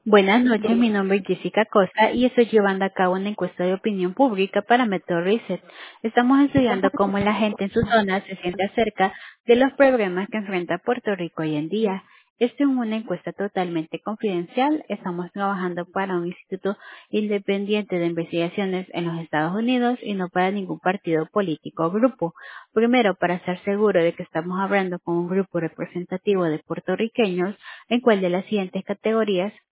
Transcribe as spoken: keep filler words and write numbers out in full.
Buenas noches, mi nombre es Jessica Costa y estoy llevando a cabo una encuesta de opinión pública para Metro Reset. Estamos estudiando cómo la gente en su zona se siente acerca de los problemas que enfrenta Puerto Rico hoy en día. Esto es una encuesta totalmente confidencial. Estamos trabajando para un instituto independiente de investigaciones en los Estados Unidos y no para ningún partido político o grupo. Primero, para estar seguro de que estamos hablando con un grupo representativo de puertorriqueños, en cuál de las siguientes categorías